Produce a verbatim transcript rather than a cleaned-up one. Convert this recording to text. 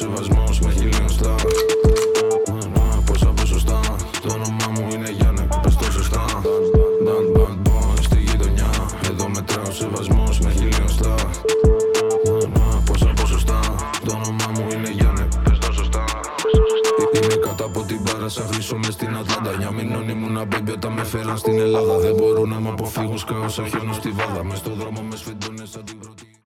σεβασμός με χιλιοστά. Πόσα ποσοστά, το όνομά μου είναι Γιάννη, πες το σωστά. Bad bad boy στη γειτονιά, εδώ μετράω σεβασμός με χιλιοστά. Πόσα ποσοστά, το όνομά μου είναι Γιάννη, πες το σωστά. Είναι κάτω από την μπάρα σαν χρυσό μες στην Ατλάντα. Για μηνών ήμουνα baby όταν με φέραν στην Ελλάδα. Δεν μπορούν να μ' αποφύγουν, σκάω σαν χιόνος στη βάδα. Μες στο δρόμο με σφεντώνες σαν την πρώτη.